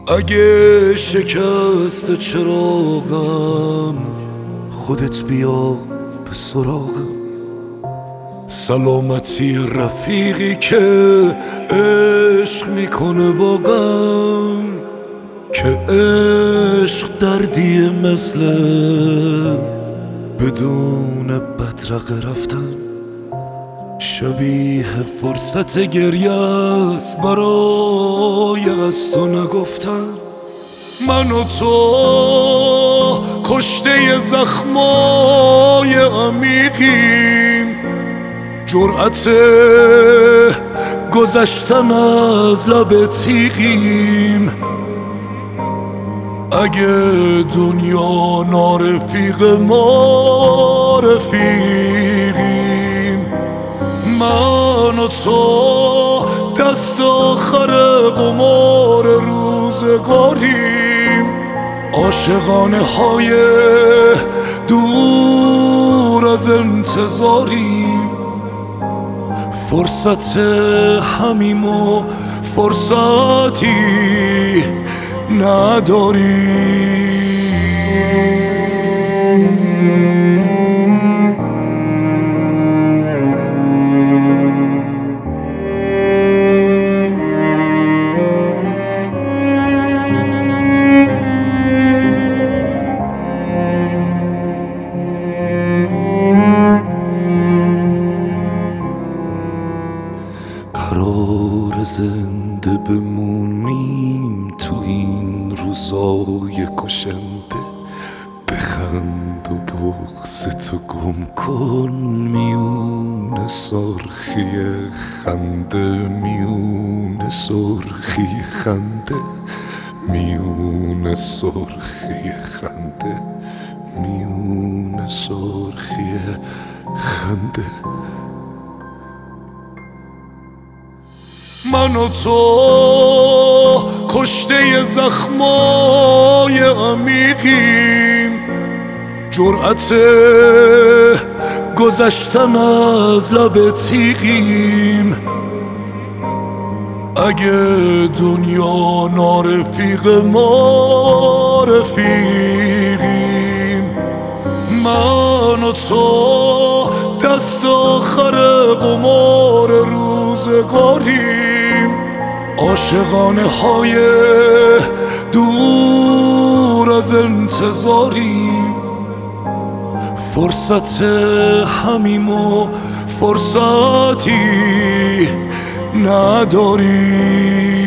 اگه شکست چراغم خودت بیا به سراغم. سلامتی رفیقی که عشق میکنه با غم، که عشق دردی مثل بدون بدرقه رفتن. شبیه فرصت گریه است برای از تو نگفتن. من و تو کشته زخمای عمیقیم، جرأت گذشتن از لب تیغیم. اگه دنیا نارفیق ما رفیقیم، من و تو دست آخر قمار روزگاریم. عاشقانه های دور از انتظاریم. فرصت همیم و فرصتی نداریم. قرار زنده بمونیم تو این روزای کشنده. بخند و بغضتو گم کن میون سرخی خنده، میون سرخی خنده، میون سرخی خنده، میون سرخی خنده. من و تو کشته زخمای عمیقیم، جرأت گذشتن از لب تیغیم. اگه دنیا نارفیق ما رفیقیم، من و تو دست آخر قمار روزگاریم. عاشقانه های دور از انتظاریم. فرصت همیم و فرصتی نداریم.